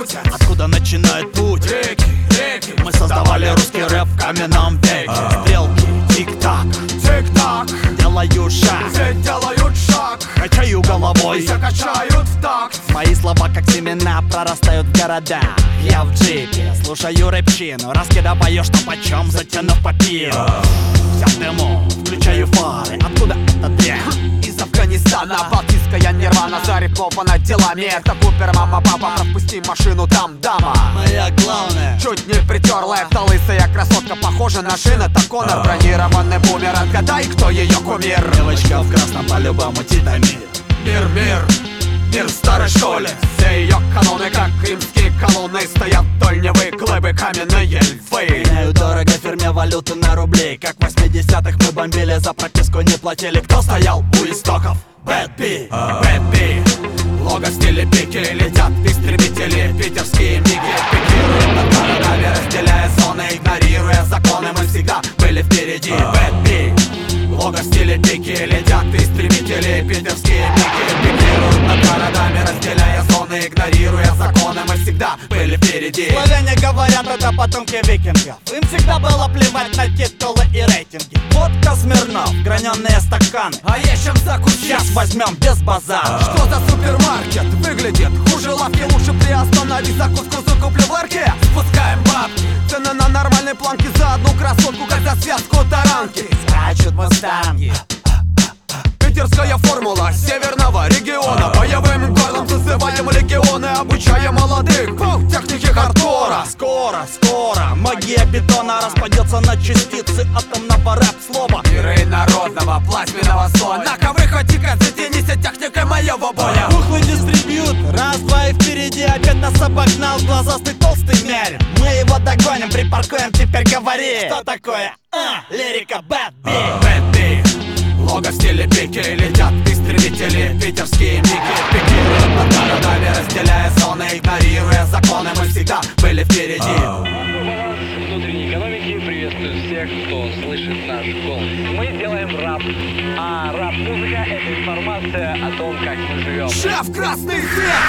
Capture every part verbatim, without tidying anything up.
мутят. Откуда начинает путь? Реки, реки. Мы создавали русский рэп в каменном веке. Стрелки, тик-так, тик-так, делаю шаг, все делают шаг, качаю головой, все качают в такт. мои слова как семена прорастают в города. Я в джипе, слушаю рэпчину, раскидываю что почем, затянув папиру. Вся в дыму, включаю фары. Откуда эта дрянь? Из Афганистана, балтийская нирвана, зарифована делами. Это Купер, мама, папа, пропусти машину, там дама. Моя главная. Чуть не притерла, это лысая красотка, похожа на шина, это Конор. Бронированный бумер, отгадай, кто ее кумир. Девочка в красном по-любому титамир. Мир, мир, мир в старой школе. Все ее каноны, как римские колонны, стоят вдоль Невы глыбы каменные львы. Меняю дорого фирме валюты на рубли. Как в восьмидесятых мы бомбили, за прописку не платили. Кто стоял у истоков? Бэд Би, Бэд Би. Лого в стиле пики, летят истребители, питерские миги пикируют над городами, разделяя зоны, игнорируя законы. Мы всегда были впереди. Бэд Би. Лого в стиле пики, летят истребители, питерские миги пикируют над городами, разделяя зоны, игнорируя законы. Мы всегда были впереди. Славяне говорят, это потомки викингов. Им всегда было плевать на титулы и рейтинги. Водка Смирнов, граненые стаканы. А есть чем закусить? Сейчас возьмем без базара. Что за супермаркет? Выглядит хуже лавки. Лучше приостанови закуску, закуплю в ларьке. Спускаем бабки, цены на нормальной планке. За одну красотку, как за связку таранки. Скачут мустанги. Питерская формула северного региона. Боевым горлом зазываем легионы, обучая молодых по технике хардкора. Скоро, скоро магия бетона распадется на частицы атомного рэп-слова. Миры народного плазменного слоя. На-ка выходи-ка, затянись техникой моего боя. Пухлый дистрибьют, раз, два и впереди. Опять нас обогнал глазастый толстый мерин. Мы его догоним, припаркуем, теперь говори. Что такое? А, лирика Бэд Би. Бэд Би. Лого в стиле пики, летят истребители, питерские миги пикируют над городами, разделяя зоны, игнорируя законы. Мы всегда были впереди. Внутренней экономики приветствую всех, кто слышит наш голос. Мы делаем рэп, а рэп-музыка — это информация о том, как мы живем. Шеф, красный свет!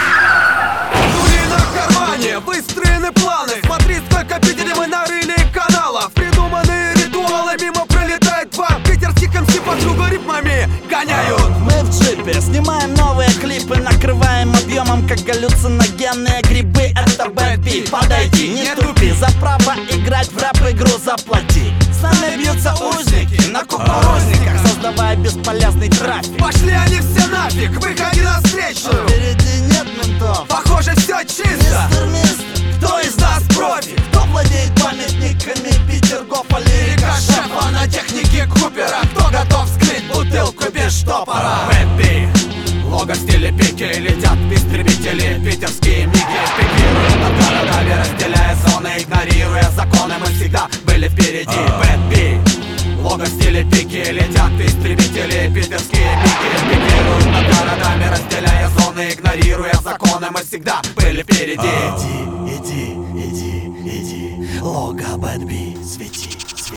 Дури на кармане, выстроены планы. Смотри, сколько Питере мы нарыли каналов. Придуманные ритуалы, мимо пролетает два питерских эм си по кругу ритмами гоняют. Мы в джипе снимаем новые клипы, накрываем объемом, как галлюциногенные грибы. Это Бэд Би, подойди, не тупи. За право играть в рэп-игру заплати. С нами бьются узники на кукурузниках, создавая бесполезный трафик. Пошли они все нафиг, выходи на встречу. Впереди нет ментов. Похоже, все чисто. Мистер, мистер, Кто из нас профи? кто владеет памятниками Петергофа? Лирика шефа на технике Купера. Кто готов вскрыть бутылку без штопора? Бэд Би. Лого в стиле пики, летят истребители, питерские миги пикируют над городами, разделяя зоны, игнорируя законы. Мы всегда были впереди. Бэд Би. Лого в стиле пики, летят истребители, питерские миги пикируют над городами, разделяя зоны, игнорируя законы. Мы всегда были впереди. Иди, иди, иди, иди, Лого Бэд Би.